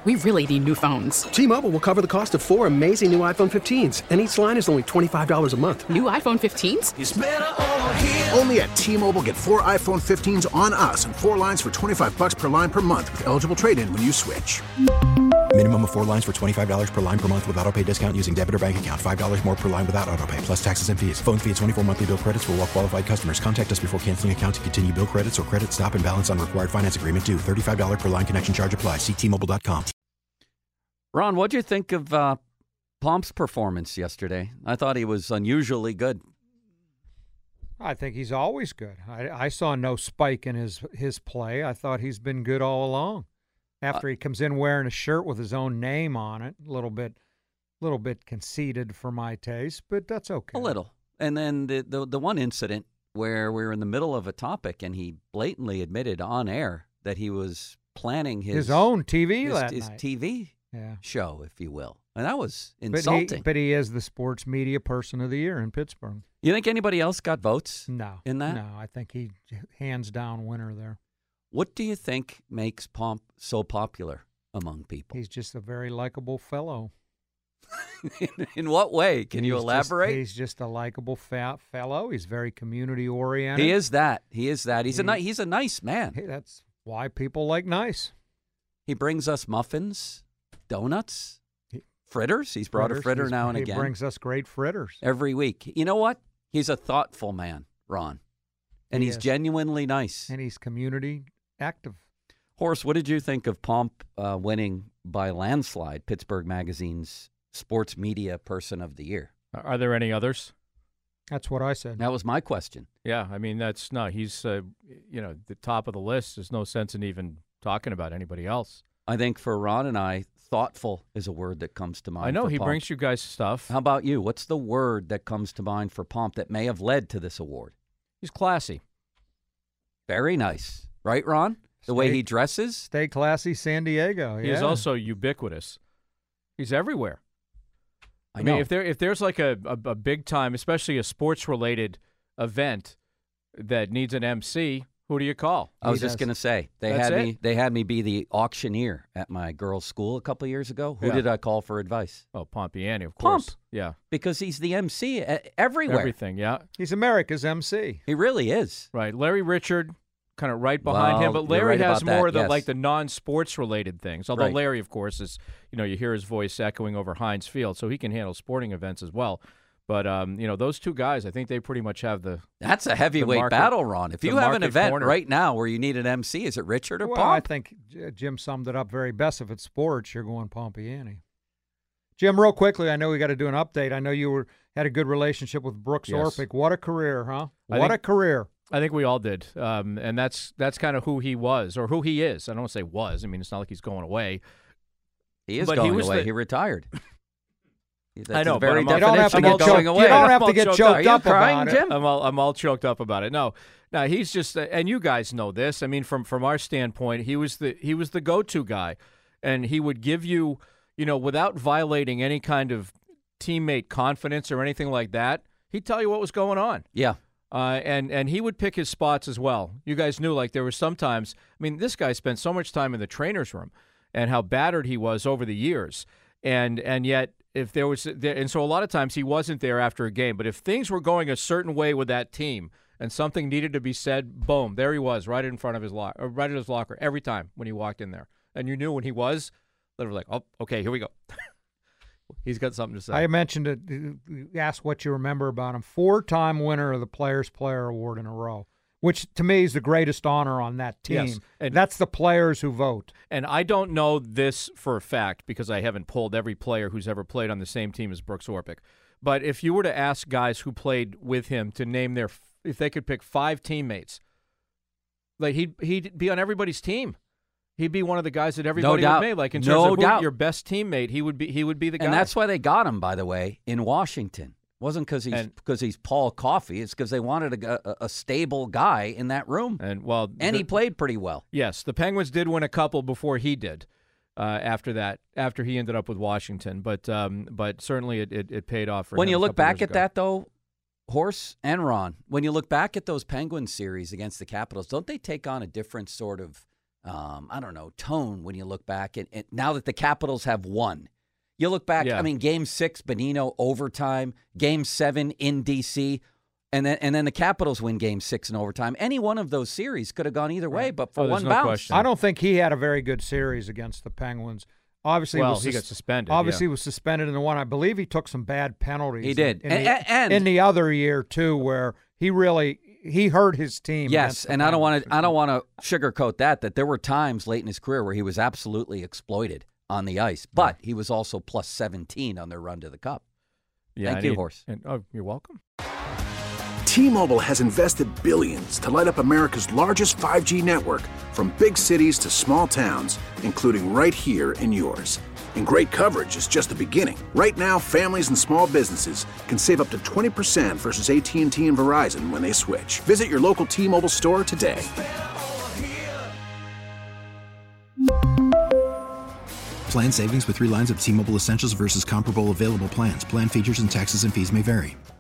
We really need new phones. T-Mobile will cover the cost of 4 amazing new iPhone 15s, and each line is only $25 a month. New iPhone 15s? It's better over here. Only at T-Mobile, get 4 iPhone 15s on us and 4 lines for $25 per line per month with eligible trade-in when you switch. Minimum of 4 lines for $25 per line per month with autopay discount using debit or bank account. $5 more per line without autopay, plus taxes and fees. Phone fee at 24 monthly bill credits for well-qualified customers. Contact us before canceling account to continue bill credits or credit stop and balance on required finance agreement due. $35 per line connection charge applies. See T-Mobile.com. Ron, what'd you think of Pomp's performance yesterday? I thought he was unusually good. I think he's always good. I saw no spike in his play. I thought he's been good all along. After he comes in wearing a shirt with his own name on it, a little bit conceited for my taste, but that's okay. A little. And then the one incident where we were in the middle of a topic and he blatantly admitted on air that he was planning his own TV his TV show, if you will. And that was insulting. But he is the sports media person of the year in Pittsburgh. You think anybody else got votes in that? No, I think he hands down winner there. What do you think makes Pomp so popular among people? He's just a very likable fellow. In what way? Can you elaborate? He's just a likable fellow. He's very community oriented. He is that. He's a nice man. Hey, that's why people like nice. He brings us muffins, donuts, fritters. He's brought a fritter now and again. He brings us great fritters every week. You know what? He's a thoughtful man, Ron, and he's genuinely nice. And he's community active. Horace, what did you think of Pomp winning by landslide Pittsburgh Magazine's Sports Media Person of the Year? Are there any others? That's what I said. That was my question. Yeah, I mean, he's the top of the list. There's no sense in even talking about anybody else. I think for Ron and I, thoughtful is a word that comes to mind. I know he Pomp brings you guys stuff. How about you? What's the word that comes to mind for Pomp that may have led to this award? He's classy. Very nice. Right, Ron? The way he dresses? Stay classy, San Diego. He is also ubiquitous. He's everywhere. I mean, if there's like a big time, especially a sports related event that needs an MC, who do you call? I was just going to say they had me be the auctioneer at my girls' school a couple of years ago. Who did I call for advice? Oh, Pompiani, of course. Pomp. Yeah, because he's the MC everywhere. Everything. Yeah, he's America's MC. He really is. Right, Larry Richard. Kind of right behind him, but Larry has more of the non-sports related things. Although Larry, of course, is you hear his voice echoing over Heinz Field, so he can handle sporting events as well. But those two guys, I think they pretty much have the. That's a heavyweight battle, Ron. If you have an event right now where you need an MC, is it Richard or Pomp? I think Jim summed it up very best. If it's sports, you're going Pompiani. Jim, real quickly, I know we got to do an update. I know you had a good relationship with Brooks Orpik. What a career, huh? What a career. I think we all did, and that's kind of who he was, or who he is. I don't want to say was. I mean, it's not like he's going away. He is going away. He retired. I know, very you don't have to get choked up about it. I'm all choked up about it. No, he's just, and you guys know this. I mean, from our standpoint, he was the go-to guy, and he would give you, without violating any kind of teammate confidence or anything like that, he'd tell you what was going on. Yeah. And he would pick his spots as well. You guys knew, there were sometimes, this guy spent so much time in the trainer's room and how battered he was over the years. And yet, if there was, and so a lot of times he wasn't there after a game, but if things were going a certain way with that team and something needed to be said, boom, there he was right in front of his locker, right at his locker every time when he walked in there. And you knew when he was, they were like, oh, okay, here we go. He's got something to say. I mentioned it. You asked what you remember about him. 4-time winner of the Players Player Award in a row, which to me is the greatest honor on that team. Yes. And that's the players who vote. And I don't know this for a fact because I haven't polled every player who's ever played on the same team as Brooks Orpik. But if you were to ask guys who played with him to name if they could pick 5 teammates, he'd be on everybody's team. He'd be one of the guys that everybody would make. In terms of your best teammate, he would be the guy. And that's why they got him, by the way, in Washington. It wasn't because he's Paul Coffey. It's because they wanted a stable guy in that room. And he played pretty well. Yes, the Penguins did win a couple before he did. After he ended up with Washington, but certainly it paid off for him. When you look back at that, though, Horse and Ron, when you look back at those Penguins series against the Capitals, don't they take on a different sort of tone when you look back. And now that the Capitals have won, you look back, Game 6, Bonino, overtime, Game 7 in D.C., and then the Capitals win Game 6 in overtime. Any one of those series could have gone either way, but for one bounce. Question. I don't think he had a very good series against the Penguins. Obviously, he got suspended. Obviously, he was suspended in the one. I believe he took some bad penalties. He did. And in the other year, too, where he hurt his team. Yes, and I don't want to sugarcoat that there were times late in his career where he was absolutely exploited on the ice, but he was also plus 17 on their run to the Cup. Yeah, Thank you, Horse. You're welcome. T-Mobile has invested billions to light up America's largest 5G network, from big cities to small towns, including right here in yours. And great coverage is just the beginning. Right now, families and small businesses can save up to 20% versus AT&T and Verizon when they switch. Visit your local T-Mobile store today. Plan savings with 3 lines of T-Mobile Essentials versus comparable available plans. Plan features and taxes and fees may vary.